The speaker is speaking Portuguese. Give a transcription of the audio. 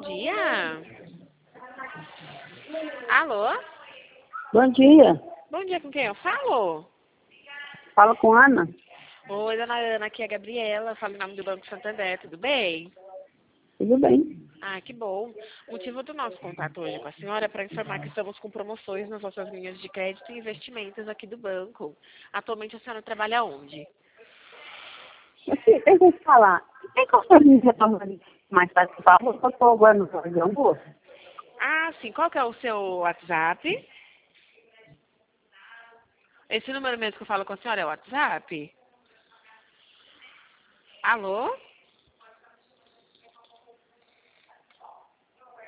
dia. Alô? Bom dia. Bom dia, com quem eu falo? Fala com Ana. Oi, dona Ana, aqui é a Gabriela, falo em nome do Banco Santander, tudo bem? Tudo bem? Ah, que bom. O motivo do nosso contato hoje com a senhora é para informar que estamos com promoções nas nossas linhas de crédito e investimentos aqui do banco. Atualmente a senhora trabalha onde? Eu vou te falar. Tem como me retornar mais tarde, por favor? Eu estou agora no hora de almoço. Ah, sim. Qual que é o seu WhatsApp? Esse número mesmo que eu falo com a senhora é o WhatsApp? Alô?